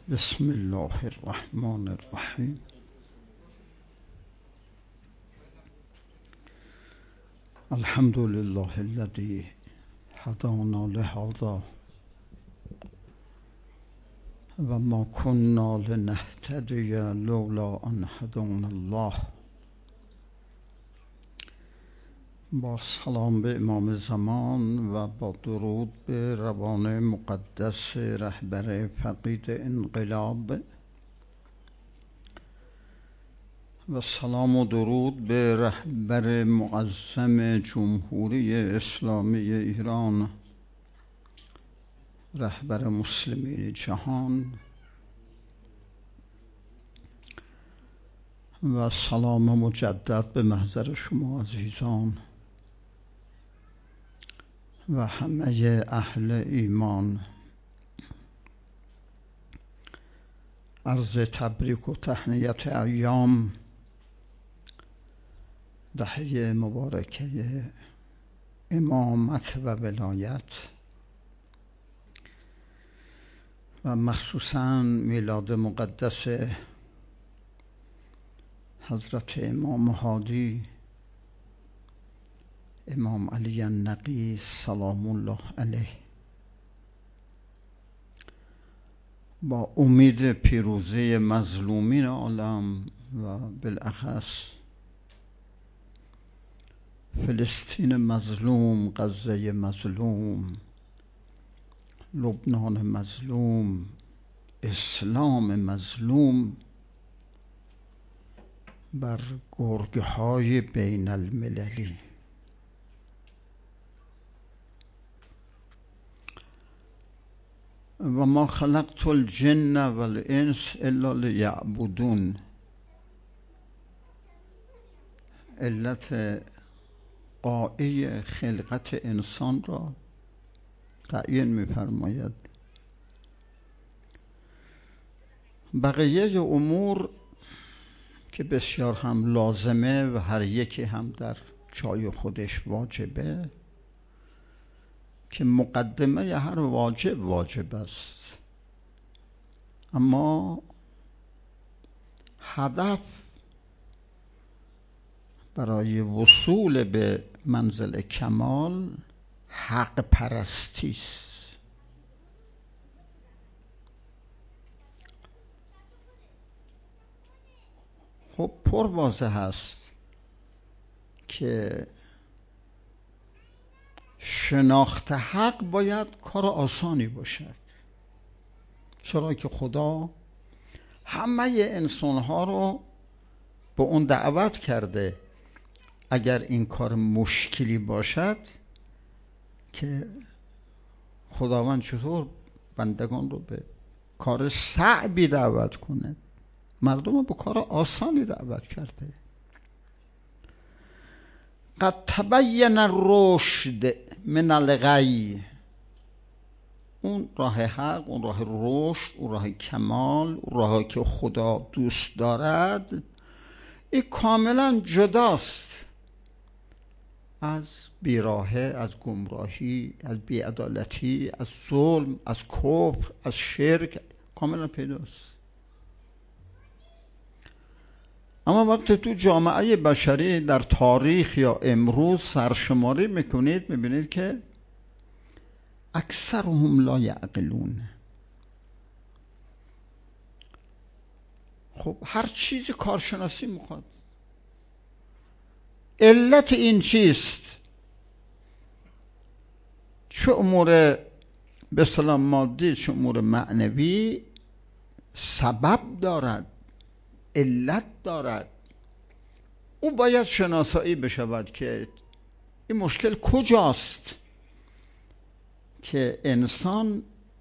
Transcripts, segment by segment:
بسم الله الرحمن الرحیم. الحمد لله الذي هدانا لهذا و ما كنا لنهتدي لولا ان هدانا الله. با سلام به امام زمان و با درود به روان مقدس رهبر فقید انقلاب و سلام و درود به رهبر معظم جمهوری اسلامی ایران، رهبر مسلمین جهان، و سلام مجدد به محضر شما عزیزان و همه اهل ایمان. عرض تبریک و تهنیت ایام دهه مبارکه امامت و ولایت و مخصوصاً میلاد مقدس حضرت امام هادی امام علی النقی سلام الله علیه، با امید پیروزی مظلومین عالم و بالاخص فلسطین مظلوم، غزه مظلوم، لبنان مظلوم، اسلام مظلوم بر گرگهای بین المللی. و ما خلقت الجن والانس الا لیعبدون. علت غایی خلقت انسان را تعیین می‌فرماید. بقیه امور که بسیار هم لازمه و هر یکی هم در جای خودش واجبه، که مقدمه هر واجب است، اما هدف برای وصول به منزل کمال حق پرستی است. خب پر واضح است که شناخت حق باید کار آسانی باشد، چرا که خدا همه انسانها رو به اون دعوت کرده. اگر این کار مشکلی باشد که خداوند چطور بندگان رو به کار صعبی دعوت کنه؟ مردم رو به کار آسانی دعوت کرده. قد تبین الرشد من الغی. اون راه حق، اون راه رشد، اون راه کمال، اون راهی که خدا دوست دارد، این کاملا جداست از بیراهه، از گمراهی، از بیعدالتی، از ظلم، از کفر، از شرک، کاملا پیداست. اما وقتی تو جامعه بشری در تاریخ یا امروز سرشماری میکنید، میبینید که اکثرهم لا یعقلون. خب هر چیزی کارشناسی میخواد. علت این چیست؟ چه امور به اصطلاح مادی، چه امور معنوی سبب دارد، علت دارد. او باید شناسایی بشود که این مشکل کجاست که انسان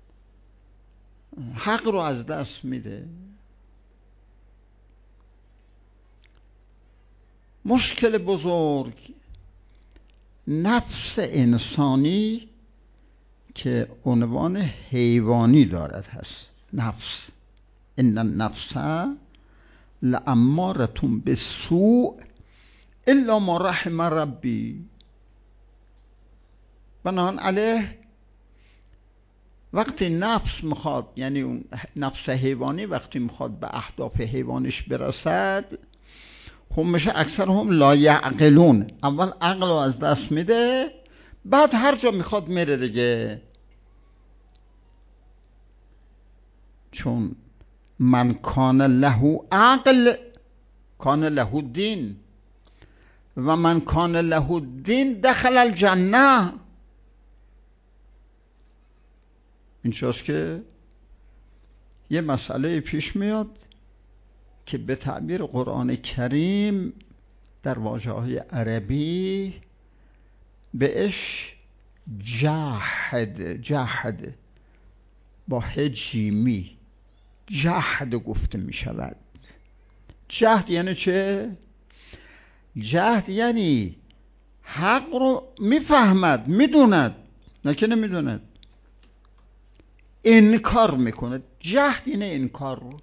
حق رو از دست میده. مشکل بزرگ نفس انسانی که عنوان حیوانی دارد هست. نفس، ان النفس لاماره بالسوء الا ما رحم ربی. بنابراین علیه وقتی نفس میخواد، یعنی اون نفس حیوانی وقتی میخواد به اهداف حیوانیش برسد، خب میشه اکثر هم لا یعقلون، اول عقل رو از دست میده، بعد هر جا میخواد میره دیگه. چون من کان له عقل کان له دین و من کان له دین دخل الجنه. اینجاست که یه مسئله پیش میاد که به تعبیر قرآن کریم در واژه‌های عربی بهش جهد با هجیمی جهد گفته می شود. جهد یعنی چه؟ جهد یعنی حق رو میفهمد، میدوند، نه که نمیدوند، انکار میکنه. جهد اینه انکار.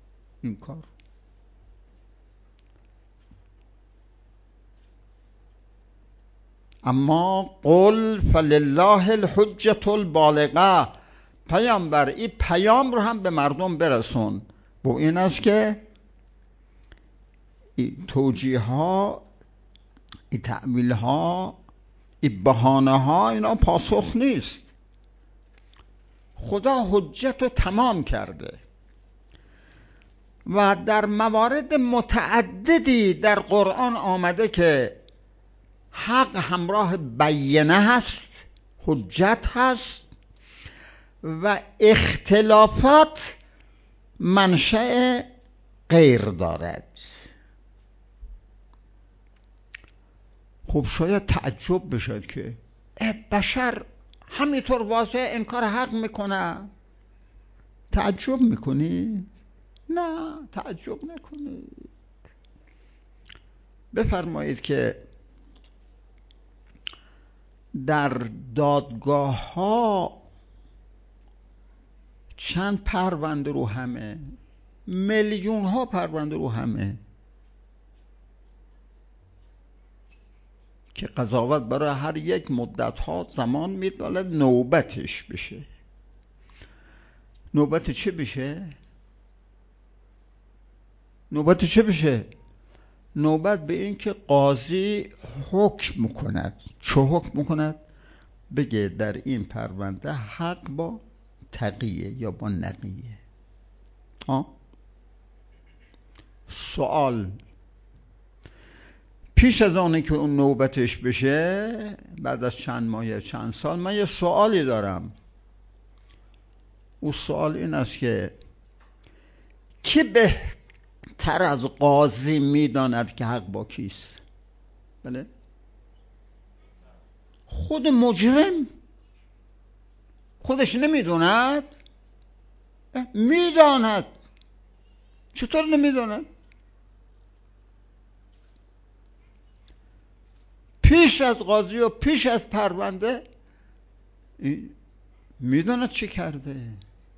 اما قل فلله الحجة البالغه، پیامبر این پیام رو هم به مردم برسون. با این است که این توجیه ها، این تعویل ها، این بهانه ها، اینا پاسخ نیست. خدا حجت رو تمام کرده و در موارد متعددی در قرآن آمده که حق همراه بینه هست، حجت هست و اختلافات منشأ غیر دارد. خب شاید تعجب بشد که بشر همینطور واضح انکار حق میکنه. تعجب میکنی؟ نه، تعجب نکنید. بفرمایید که در دادگاه ها چند پرونده رو همه، میلیون ها پرونده رو همه که قضاوت برای هر یک مدت ها زمان می‌دهد نوبتش بشه. نوبت چه بشه؟ نوبت به این که قاضی حکم کند. چه حکم کند؟ بگه در این پرونده حق با تقیه یا با نقیه. سوال، پیش از آنه که اون نوبتش بشه، بعد از چند ماه یا چند سال، من یه سوالی دارم. اون سوال این است که کی بهتر از قاضی میداند که حق با کیست؟ بله؟ خود مجرم خودش نمیدوند؟ میداند. چطور نمیداند؟ پیش از قاضی و پیش از پرونده میداند چی کرده.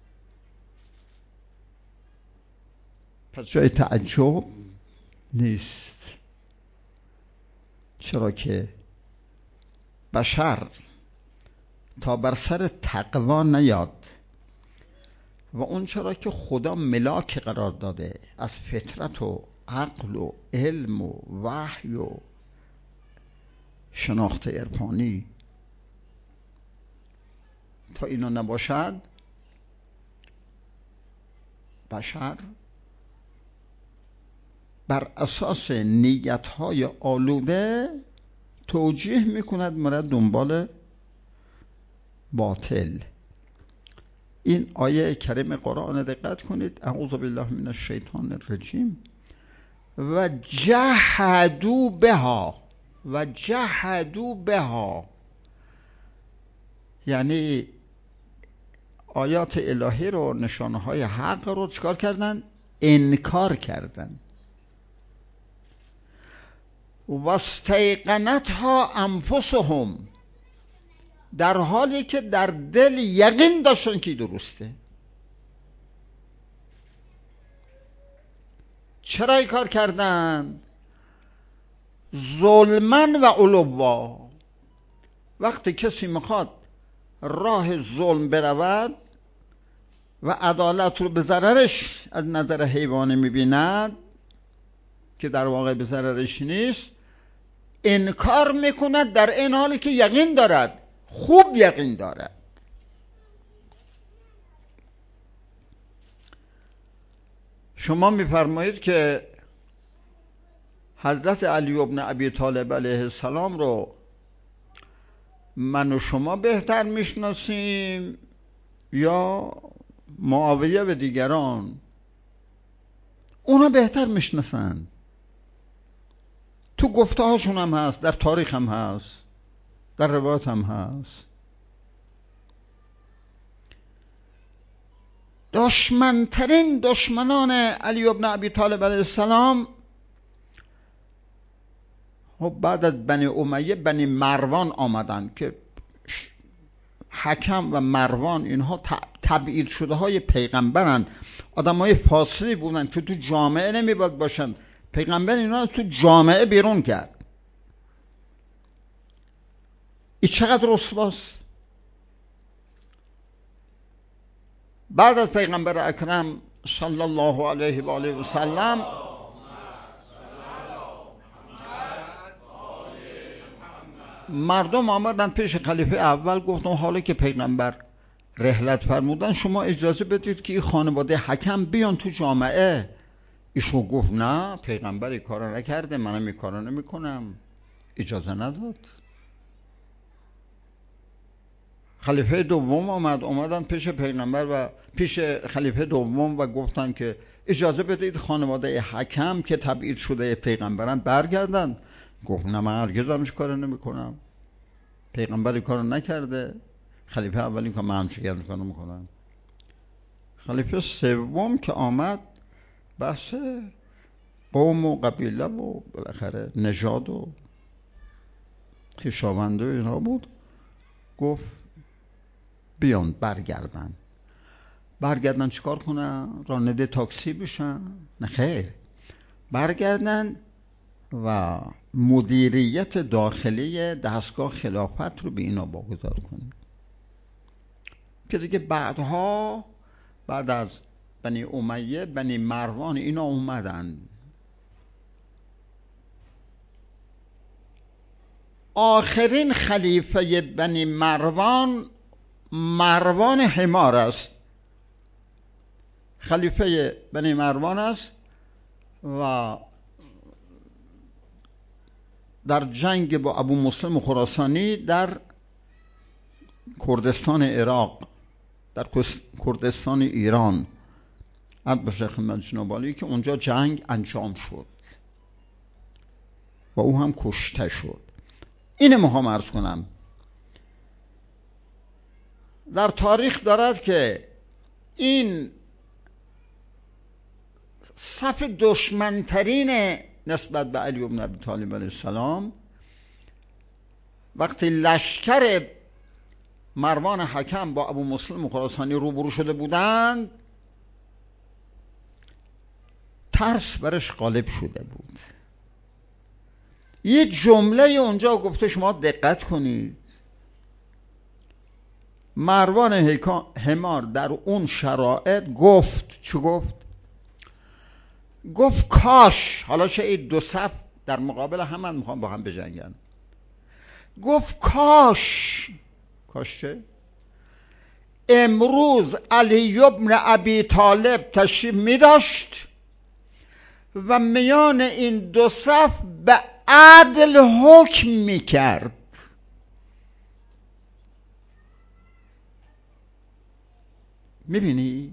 پس جای تعجب نیست. چرا که بشر تا بر سر تقوا نیاد و اون چرا که خدا ملاک قرار داده از فطرت و عقل و علم و وحی و شناخت عرفانی، تا اینا نباشد بشر بر اساس نیت‌های آلوده توجیه میکند مرد دنبال باطل. این آیه کریم قرآن دقت کنید. اعوذ بالله من الشیطان الرجیم. و جحدوا بها، یعنی آیات الهی رو، نشانه های حق رو چکار کردن؟ انکار کردن. واستیقنتها انفسهم، در حالی که در دل یقین داشتن که درسته. چرا این کار کردن؟ ظلمن و علوا. وقتی کسی میخواد راه ظلم برود و عدالت رو به ضررش از نظر حیوانی میبیند که در واقع به ضررش نیست، انکار میکند در این حالی که یقین دارد، خوب یقین دارد. شما میفرمایید که حضرت علی ابن ابی طالب علیه السلام رو من و شما بهتر میشناسیم یا معاویه و دیگران؟ اونا بهتر میشناسن، تو گفته هاشون هم هست، در تاریخ هم هست، در روایات هم هست. دشمنترین دشمنان علی ابن ابی طالب علیه السلام بعد از بنی امیه بنی مروان آمدن که حکم و مروان اینها تبعید شده های پیغمبرن، آدم های فاسدی بودن که تو جامعه نمیباید باشن. پیغمبر اینا تو جامعه بیرون کرد. این چقدر رسواست. بعد از پیغمبر اکرم صلی الله علیه و آله و سلم مردم آمدن پیش خلیفه اول، گفتن حالا که پیغمبر رحلت فرمودن شما اجازه بدید که این خانواده حکم بیان تو جامعه. ایشون گفت نه، پیغمبر این کارو نکرده، منم این کارو نمیکنم. اجازه نداد. خلیفه دوم اومدن پیش پیغمبر و پیش خلیفه دوم و گفتن که اجازه بدید خانواده حکم که تبعید شده پیغمبرن برگردن. گفت نه، من هرگز همچین کارو نمیکنم، پیغمبر این کارو نکرده. خلیفه اول این که من همچین کارو میکنم. خلیفه سوم که آمد، بحث قوم و قبیله و بالاخره نژاد و خویشاوند و اینا بود. گفت بیان برگردن چیکار کنن؟ راننده تاکسی بشن؟ نه خیر، برگردن و مدیریت داخلی دستگاه خلافت رو به اینا واگذار کنن که دیگه بعدها بعد از بنی امیه بنی مروان اینا اومدن. آخرین خلیفه بنی مروان حمار است. خلیفه بنی مروان است و در جنگ با ابو مسلم خراسانی در کردستان عراق، در کردستان ایران، عبد بشیخ مجنوبالی، که اونجا جنگ انجام شد و او هم کشته شد. اینه میخوام عرض کنم. در تاریخ دارد که این صف دشمنترین نسبت به علی بن ابی طالب علیه السلام وقتی لشکر مروان حکم با ابو مسلم خراسانی روبرو شده بودند، ترس برش غالب شده بود. یه جمله اونجا گفته، شما دقت کنید، مروان حمار در اون شرایط گفت، چه گفت؟ گفت کاش، حالا چه این دو صف در مقابل هم میخوان با هم بجنگن، گفت کاش چه؟ امروز علی ابن ابی طالب تشریف می داشت و میان این دو صف به عدل حکم می کرد. می بینی؟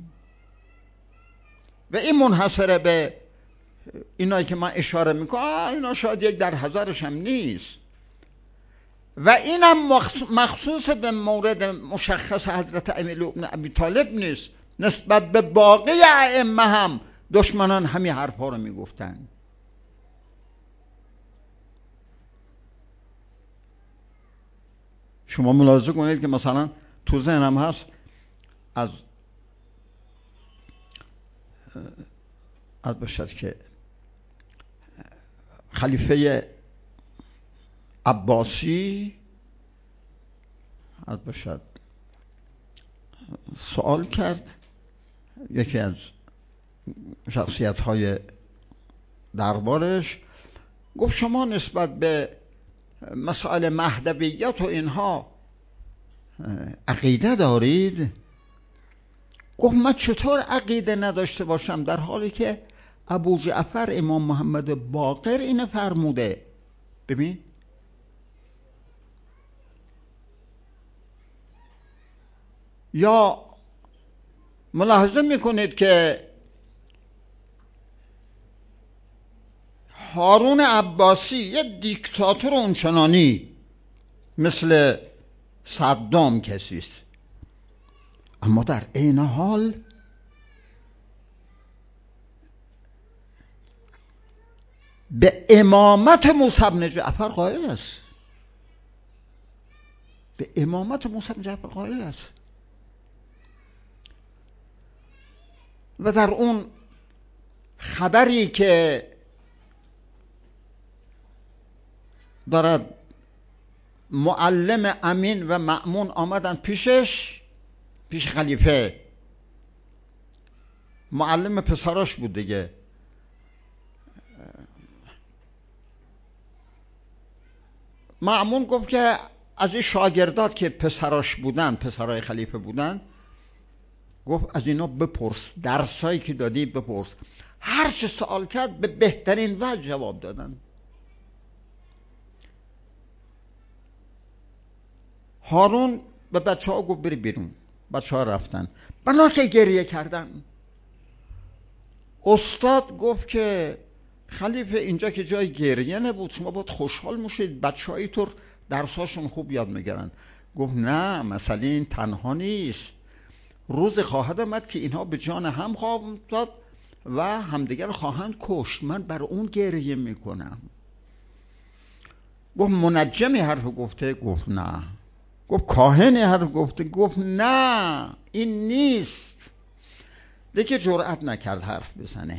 و این منحصره به اینایی که من اشاره میکنم، اینا شاید یک در هزارش هم نیست، و اینم مخصوص به مورد مشخص حضرت علی ابن ابی طالب نیست، نسبت به باقی ائمه هم دشمنان همین حرفا رو میگفتن. شما ملاحظه کنید که مثلا تو ذهنم هست از باشد که خلیفه عباسی، از باشد سوال کرد یکی از شخصیت‌های دربارش، گفت شما نسبت به مسائل مهدویت و اینها عقیده دارید؟ گفت من چطور عقیده نداشته باشم در حالی که ابو جعفر امام محمد باقر اینو فرموده. ببین یا ملاحظه میکنید که هارون عباسی یه دیکتاتور اونچنانی مثل صدام کسیست، اما در عین حال به امامت موسی بن جعفر قائل است. به امامت موسی بن جعفر قائل است. و در اون خبری که دارد معلم امین و مأمون آمدن پیش خلیفه، معلم پسراش بود دیگه، مأمون گفت که از این شاگردات که پسراش بودن، پسرای خلیفه بودن، گفت از اینا بپرس، درسایی که دادی بپرس. هر چه سوال کرد به بهترین وجه جواب دادن. هارون به بچه ها گفت بری بیرون. بچه ها رفتن. بنا که گریه کردن. استاد گفت که خلیفه اینجا که جای گریه نبود، شما باید خوشحال میشید، بچه هایی طور درساشون خوب یاد میگیرن. گفت نه، مسئله این تنها نیست، روز خواهد آمد که اینها به جان هم خواهند داد و همدیگر خواهند کشت، من بر اون گریه میکنم. گفت منجمی حرف گفته؟ گفت نه. گفت کاهنی حرف گفته؟ گفت نه، این نیست. دیگه جرأت نکرد حرف بزنه.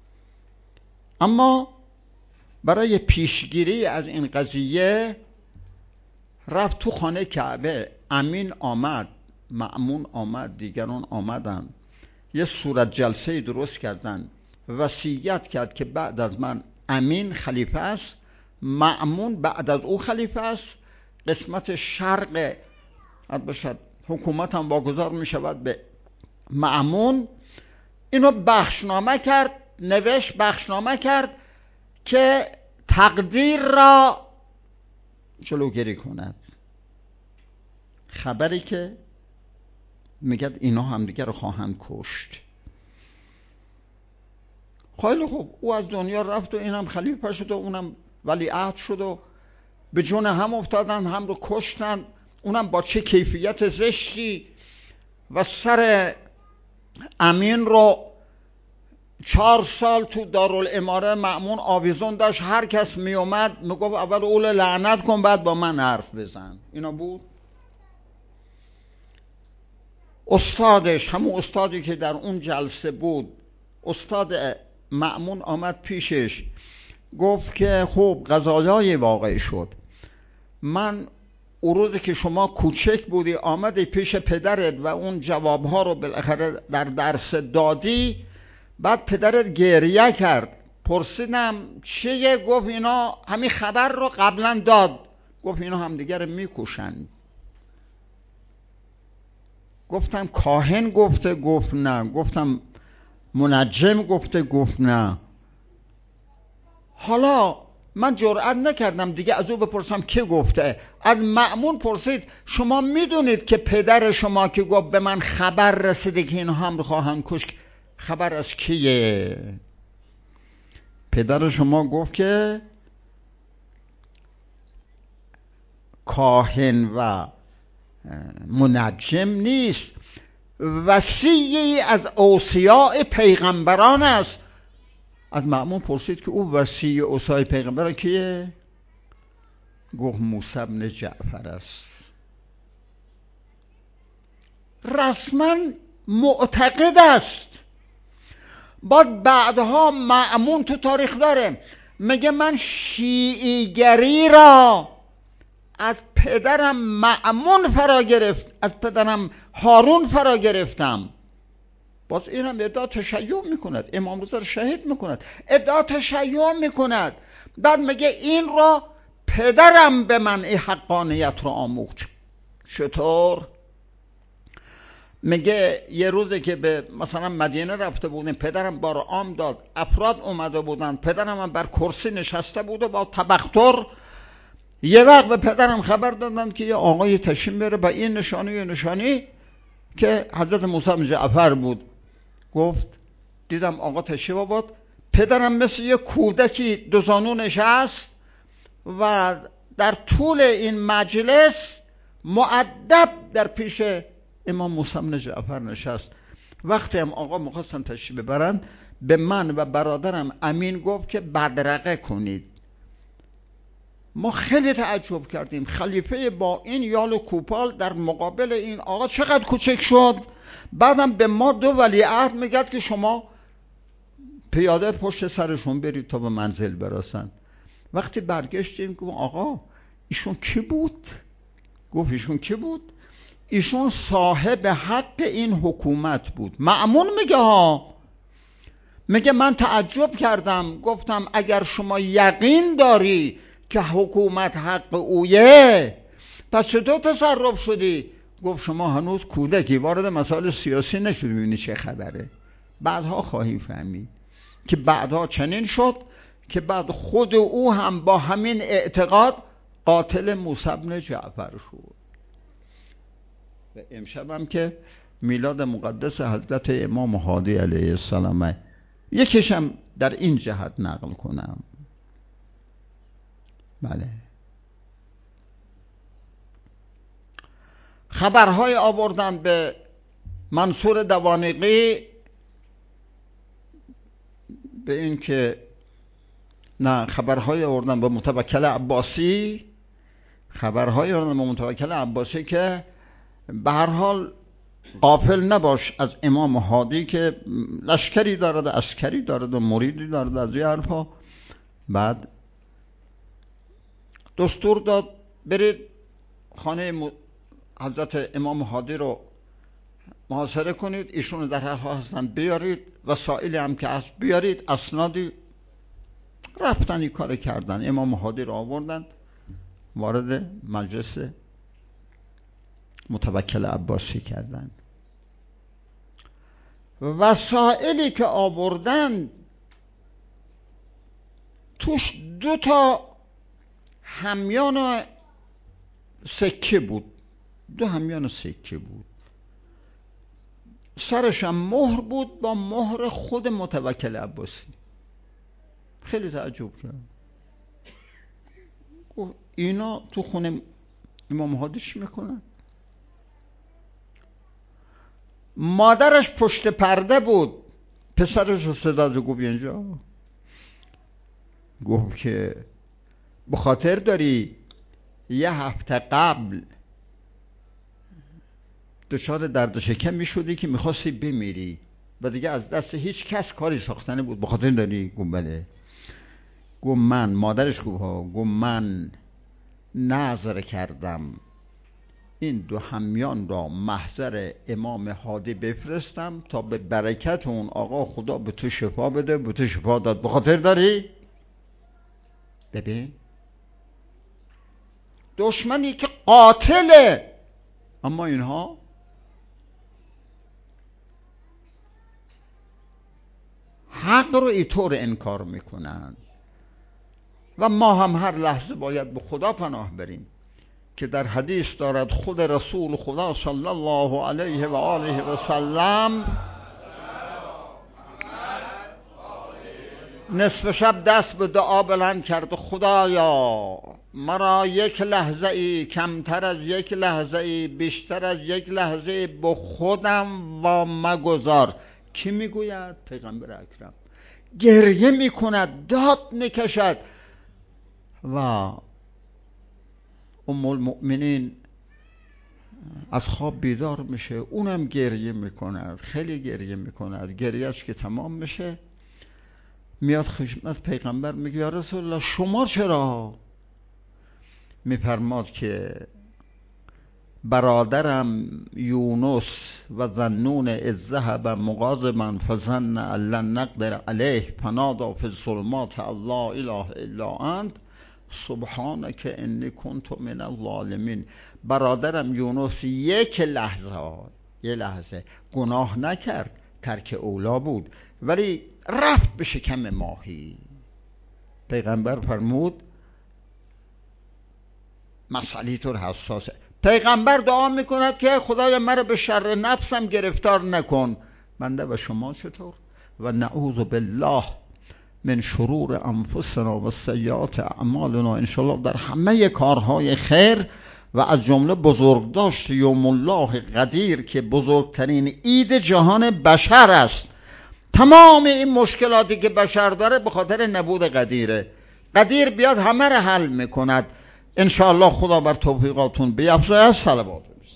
اما برای پیشگیری از این قضیه رفت تو خانه کعبه. امین آمد، مأمون آمد، دیگران آمدن، یه صورت جلسه درست کردن، وصیت کرد که بعد از من امین خلیفه است، مأمون بعد از او خلیفه است، قسمت شرق باشد حکومت هم واگذار می شود به مأمون. اینو بخشنامه کرد، نوشت بخشنامه کرد که تقدیر را جلوگیری کند. خبری که میگد اینا همدیگه رو خواهند کشت. خیلی خوب، او از دنیا رفت و اینم خلیفه شد و اونم ولیعهد شد و به جون هم افتادن، هم رو کشتن، اونم با چه کیفیت زشتی. و سر امین رو 4 سال تو دارالاماره مأمون آویزون داشت. هر کس می اومد میگفت اول اول لعنت کن بعد با من حرف بزن. اینا بود. استادش، همون استادی که در اون جلسه بود، استاد مأمون آمد پیشش، گفت که خب قضایای واقع شد. من اون روزی که شما کوچک بودی آمدی پیش پدرت و اون جوابها رو بالاخره در درس دادی، بعد پدرت گریه کرد، پرسیدم چیه؟ گفت اینا همین خبر رو قبلا داد، گفت اینا همدیگر میکشن. گفتم کاهن گفته؟ گفت نه. گفتم منجم گفته؟ گفت نه. حالا من جرئت نکردم دیگه از او بپرسم که گفته. از مأمون پرسید شما میدونید که پدر شما که گفت به من خبر رسیده که اینها هم خواهند کشت، خبر از کیه؟ پدر شما گفت که کاهن و منجم نیست، وصی از اوصیاء پیغمبران است. از مأمون پرسید که او وصی اوصیاء پیغمبران کیه؟ گفت موسی بن جعفر است. رسما معتقد است. بعدها مأمون تو تاریخ داره میگه من شیعیگری را از پدرم مأمون فرا گرفت، از پدرم هارون فرا گرفتم. باز این هم ادعا تشیع میکند، امام رضا رو شهید میکند، ادعا تشیع میکند. بعد میگه این را پدرم به من این حقانیت رو آموخت. چطور؟ میگه یه روزی که به مثلا مدینه رفته بودیم، پدرم بار عام داد، افراد اومده بودن، پدرم هم بر کرسی نشسته بود و با تبختر یه وقت به پدرم خبر دادن که یه آقای تشریف میاره با این نشانی که حضرت موسی بن جعفر بود. گفت دیدم آقا تشریف آورد، پدرم مثل یه کودکی دو زانو نشست و در طول این مجلس مؤدب در پیش امام موسی بن جعفر نشست. وقتی هم آقا می‌خواستن تشریف ببرن، به من و برادرم امین گفت که بدرقه کنید. ما خیلی تعجب کردیم، خلیفه با این یال و کوپال در مقابل این آقا چقدر کوچک شد. بعدم به ما دو ولیعهد میگد که شما پیاده پشت سرشون برید تا به منزل برسن. وقتی برگشتیم گفت آقا ایشون کی بود؟ گفت ایشون کی بود؟ ایشون صاحب حق این حکومت بود. مأمون میگه ها، میگه من تعجب کردم، گفتم اگر شما یقین داری که حکومت حق اویه پس چطور تصرف شدی؟ گفت شما هنوز کودکی، وارد مسائل سیاسی نشدی ببینی چه خبره. بعدها خواهی فهمید که بعدها چنین شد که بعد خود او هم با همین اعتقاد قاتل موسی بن جعفر شد. و امشب هم که میلاد مقدس حضرت امام هادی علیه السلام، یکیشم در این جهت نقل کنم. بله، خبرهای آوردن به منصور دوانقی به این که نه، خبرهای آوردن به متوکل عباسی، خبرهای آوردن به متوکل عباسی که به هر حال غافل نباش از امام هادی که لشکری دارد، عسکری دارد و مریدی دارد از این حرفا. بعد دستور داد برید خانه حضرت امام هادی رو محاصره کنید، ایشون در هر حال هستن بیارید، وسائلی هم که هست بیارید، اسنادی. رفتن این کار کردن، امام هادی رو آوردن وارد مجلس متوکل عباسی کردن. وسائلی که آوردن توش 2 همیان سکه بود، 2 همیان سکه بود، سرش هم مهر بود با مهر خود متوکل عباسی. خیلی تعجب کردم، اینا تو خونه امام هادی چی میکنن؟ مادرش پشت پرده بود، پسرش رو صدا زد، گفت اینجا. گفت که به خاطر داری یه هفته قبل دچار درد شکم میشدی که میخواستی بمیری و دیگه از دست هیچ کس کاری ساختنی بود، به خاطر داری؟ گفت بله. گفت من، مادرش گفت من نظر کردم این 2 همیان را محضر امام هادی بفرستم تا به برکت اون آقا خدا به تو شفا بده. به تو شفا داد، به خاطر داری؟ ببین دشمنی که قاتله، اما اینها حق رو اینطور انکار میکنن. و ما هم هر لحظه باید به خدا پناه بریم که در حدیث دارد خود رسول خدا صلی الله علیه و آله و سلم نصف شب دست به دعا بلند کرد، خدایا مرا یک لحظه ای، کمتر از یک لحظه ای، بیشتر از یک لحظه به خودم وا مگذار. کی میگوید؟ پیغمبر اکرم. گریه میکند، داد میکشد و ام المؤمنین از خواب بیدار میشه، اونم گریه میکند، خیلی گریه میکند. گریهش که تمام میشه میاد خدمت پیغمبر، میگه یا رسول الله شما چرا؟ میفرماد که برادرم یونس و ظنون اذ ذهب مغاضبا فظن ان لن نقدر علیه فنادی فی الظلمات الله اله الا انت سبحانک انی کنت من الظالمین. برادرم یونس یک لحظه گناه نکرد، ترک اولا بود، ولی رفت به شکم ماهی. پیغمبر فرمود مسئله طور حساسه. پیغمبر دعا میکند که خدای مرا به شر نفسم گرفتار نکن. بنده و شما چطور؟ و نعوذ بالله من شرور انفسنا و سیئات اعمالنا. انشالله در همه کارهای خیر و از جمله بزرگداشت یوم الله قدیر که بزرگترین عید جهان بشر است. تمام این مشکلاتی که بشر داره به خاطر نبود قدیره. قدیر بیاد همه را حل میکند. انشاءالله خدا بر توفیقاتون بیفزاید. صلوات.